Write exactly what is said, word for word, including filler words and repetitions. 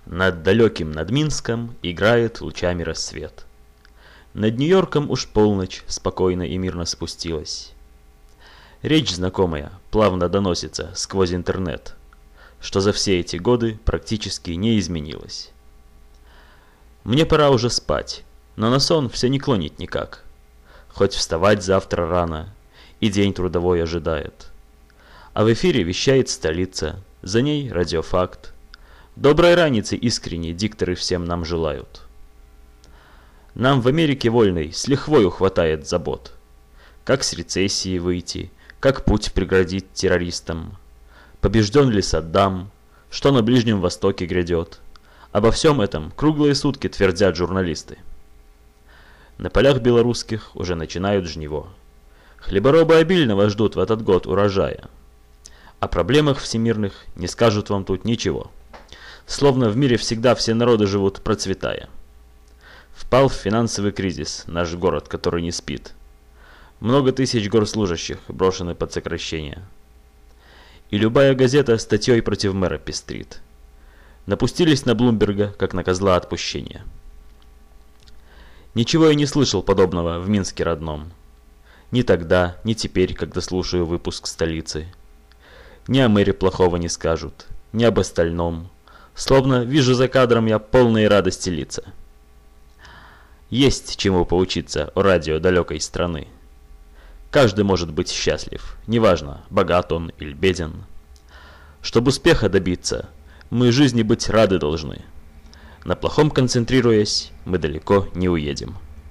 Над далеким, над Минском играет лучами рассвет. Над Нью-Йорком уж полночь спокойно и мирно спустилась. Речь знакомая плавно доносится сквозь интернет, что за все эти годы практически не изменилось. Мне пора уже спать, но на сон все не клонит никак. Хоть вставать завтра рано, и день трудовой ожидает. А в эфире вещает столица, за ней радиофакт. Доброй раницы искренне дикторы всем нам желают. Нам в Америке вольной с лихвою хватает забот. Как с рецессии выйти, как путь преградить террористам. Побежден ли Саддам, что на Ближнем Востоке грядет. Обо всем этом круглые сутки твердят журналисты. На полях белорусских уже начинают жниво. Хлеборобы обильного ждут в этот год урожая. О проблемах всемирных не скажут вам тут ничего. Словно в мире всегда все народы живут процветая. Впал в финансовый кризис наш город, который не спит. Много тысяч горслужащих брошены под сокращение. И любая газета статьей против мэра пестрит. Напустились на Блумберга, как на козла отпущения. Ничего я не слышал подобного в Минске родном. Ни тогда, ни теперь, когда слушаю выпуск столицы. Ни о мэре плохого не скажут, ни об остальном. Словно вижу за кадром я полные радости лица. Есть чему поучиться о радио далекой страны. Каждый может быть счастлив, неважно, богат он или беден. Чтобы успеха добиться, мы жизни быть рады должны. На плохом концентрируясь, мы далеко не уедем.